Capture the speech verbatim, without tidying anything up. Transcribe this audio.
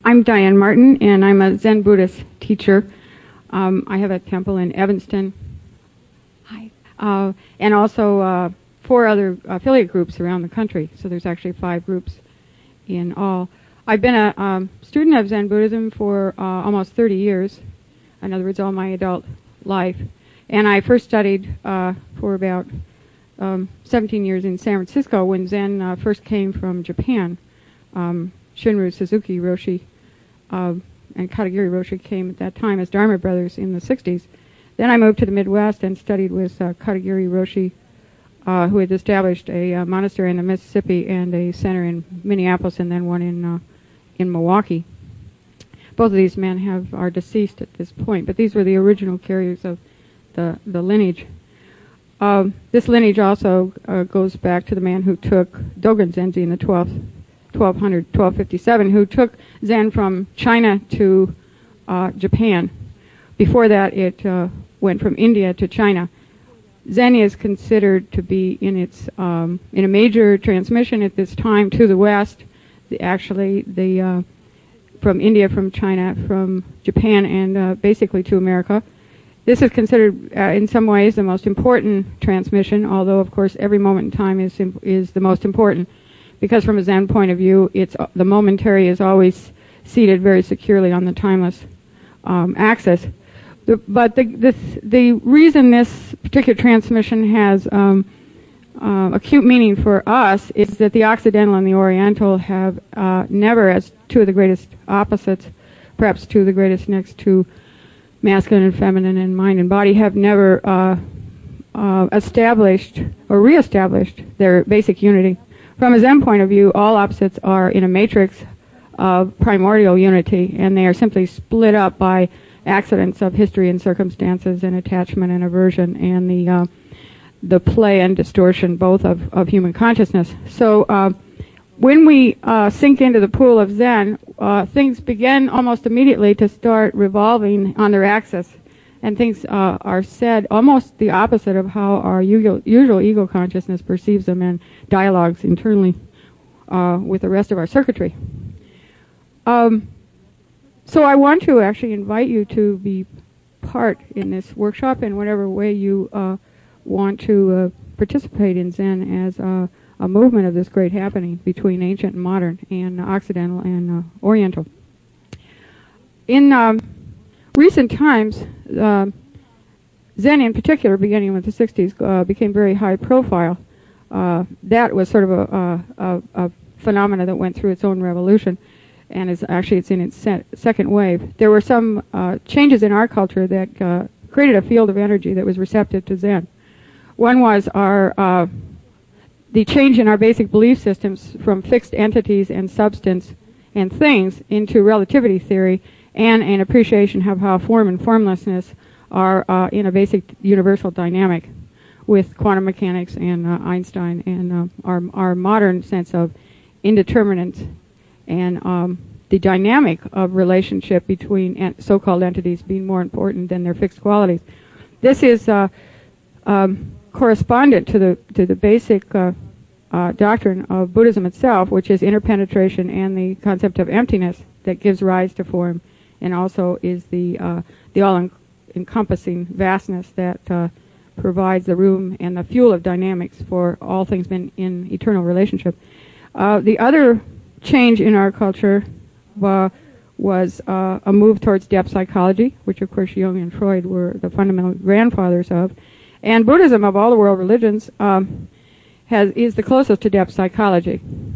I'm Diane Martin, and I'm a Zen Buddhist teacher. Um, I have a temple in Evanston. Hi. Uh, and also uh, four other affiliate groups around the country. So there's actually five groups in all. I've been a um, student of Zen Buddhism for uh, almost thirty years. In other words, all my adult life. And I first studied uh, for about um, seventeen years in San Francisco when Zen uh, first came from Japan. Um, Shunryu Suzuki Roshi uh, and Katagiri Roshi came at that time as Dharma brothers in the sixties. Then I moved to the Midwest and studied with uh, Katagiri Roshi, uh, who had established a uh, monastery in the Mississippi and a center in Minneapolis and then one in uh, in Milwaukee. Both of these men have are deceased at this point, but these were the original carriers of the, the lineage. Um, this lineage also uh, goes back to the man who took Dogen Zenzi in the twelfth twelve hundred, twelve fifty-seven, who took Zen from China to uh, Japan. Before that, it uh, went from India to China. Zen is considered to be in its um, in a major transmission at this time to the West. The, actually, the uh, from India, from China, from Japan, and uh, basically to America. This is considered, uh, in some ways, the most important transmission. Although, of course, every moment in time is is the most important. Because from a Zen point of view, it's uh, the momentary is always seated very securely on the timeless um, axis. The, but the, the the reason this particular transmission has um, uh, acute meaning for us is that the Occidental and the Oriental have uh, never, as two of the greatest opposites, perhaps two of the greatest next to masculine and feminine and mind and body, have never uh, uh, established or reestablished their basic unity. From a Zen point of view, all opposites are in a matrix of primordial unity, and they are simply split up by accidents of history and circumstances and attachment and aversion and the uh, the play and distortion both of, of human consciousness. So uh, when we uh, sink into the pool of Zen, uh, things begin almost immediately to start revolving on their axis, and things uh, are said almost the opposite of how our usual, usual ego consciousness perceives them and dialogues internally uh, with the rest of our circuitry. Um, so I want to actually invite you to be part in this workshop in whatever way you uh, want to uh, participate in Zen as uh, a movement of this great happening between ancient and modern and uh, Occidental and uh, Oriental. In um, recent times, uh, Zen in particular, beginning with the sixties, uh, became very high profile. Uh, that was sort of a, a, a phenomena that went through its own revolution, and is actually it's in its se- second wave. There were some uh, changes in our culture that uh, created a field of energy that was receptive to Zen. One was our uh, the change in our basic belief systems from fixed entities and substance and things into relativity theory, and an appreciation of how form and formlessness are uh, in a basic universal dynamic with quantum mechanics and uh, Einstein and uh, our, our modern sense of indeterminate and um, the dynamic of relationship between ent- so-called entities being more important than their fixed qualities. This is uh, um, correspondent to the to the basic uh, uh, doctrine of Buddhism itself, which is interpenetration and the concept of emptiness that gives rise to form, and also is the uh, the all-encompassing vastness that uh, provides the room and the fuel of dynamics for all things in, in eternal relationship. Uh, the other change in our culture uh, was uh, a move towards depth psychology, which of course Jung and Freud were the fundamental grandfathers of. And Buddhism, of all the world religions, um, has is the closest to depth psychology.